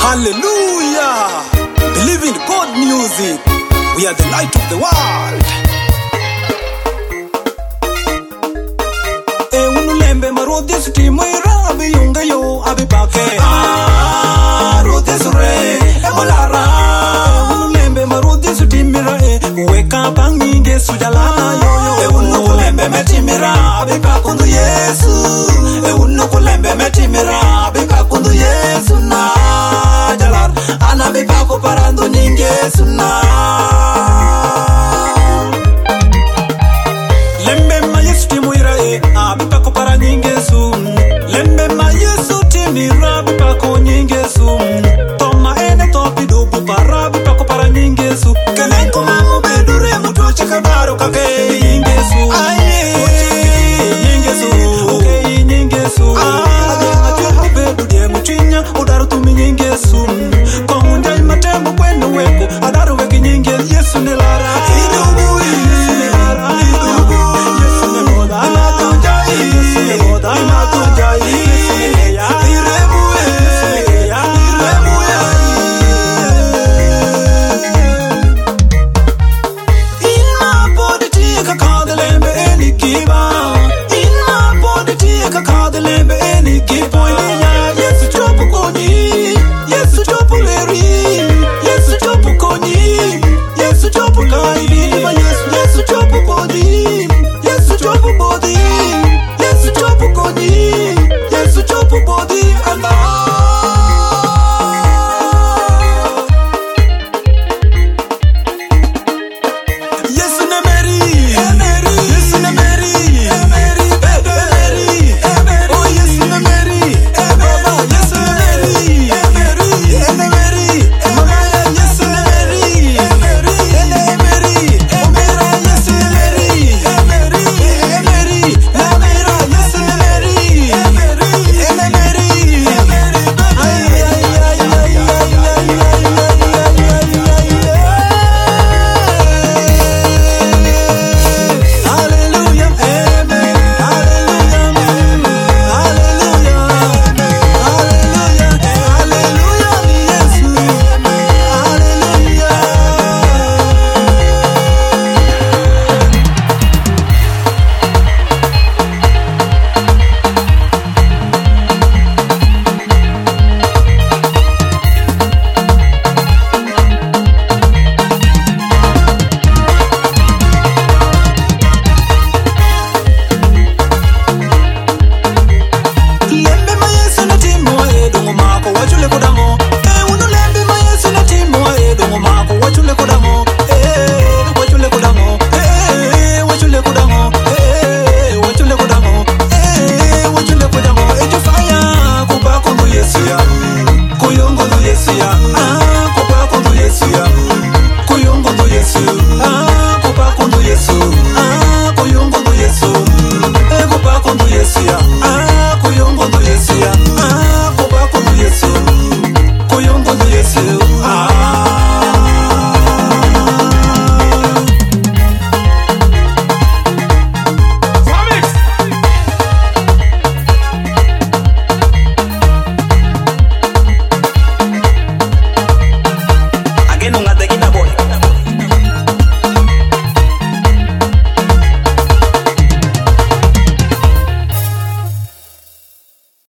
Hallelujah! Believe in God music. We are the light of the world. Unulembe marodi suti moira abi yunga yo abi pake. Rodi sure ebolara. Unulembe marodi suti mira weka banginge sujalana yo. Unulembe metimira abi pakundu Yesu. Unulembe metimira abi pakundu Yesu na jalar. Ana abi pako parando ninge suna. Lembe ma Yesu timuira abi pako para ninge sun. Lembe ma Yesu timira abi pako ninge sun. Toma ene topi dupu para abi pako para ninge sun. Kalenko mamu bedure muto chakabaro kake ninge sun. Ninge sun, okay ninge sun. Aje bedu die muchinya udaru tumi ninge sun. Kongunja imatembo kwenu weko adaru weki ninge Yesu nilara. Any